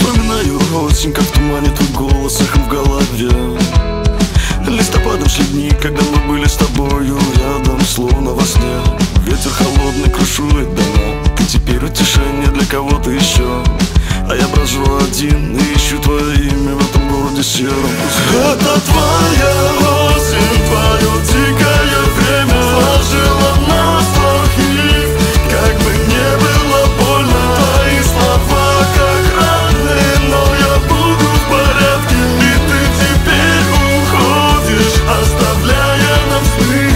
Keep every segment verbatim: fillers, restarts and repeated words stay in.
Вспоминаю осень, как в тумане твой голос эхом в голове. Листопадом шли дни, когда мы были с тобою рядом, словно во сне. Ветер холодный крушует дома, ты теперь утешение для кого-то еще. А я брожу один и ищу твое имя в этом городе сером. Это твоя осень, твое дикое время сложило нас двоих. Как бы не было больно, твои слова как раны, но я буду в порядке. И ты теперь уходишь, оставляя нам сны.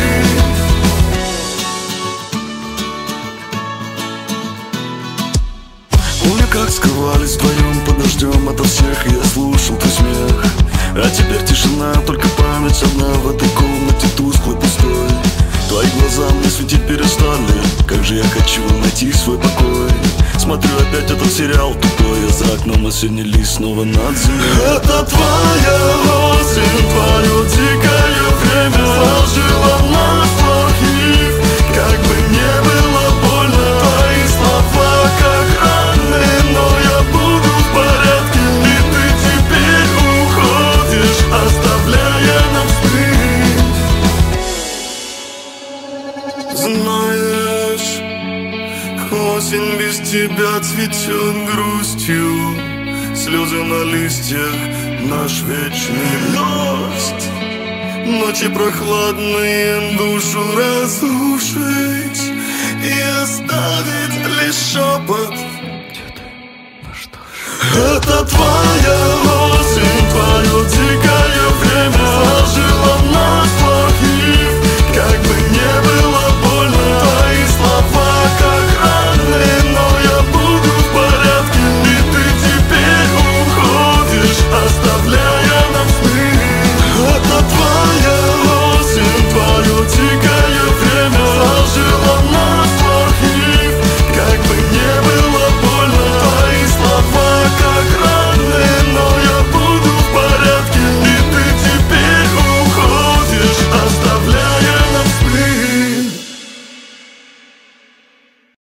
Помню, как скрывались вдвоем под дождем ото всех, я слушал твой смех. А теперь тишина, только память одна в этой комнате тусклой, пустой. Твои глаза мне светить перестали, как же я хочу найти свой покой. Смотрю опять этот сериал тупой, а за окном осенний лист снова над землей. Это твоя осень, твое дикое время сложило нас двоих. Как бы не было больно, твои слова как раны, но я буду в порядке. И ты теперь уходишь, оставляя нам сны. Знаешь, осень без тебя цветет грустью, слезы на листьях, наш вечный дождь. Ночи прохладные душу разрушить и оставить лишь шепот. Это твой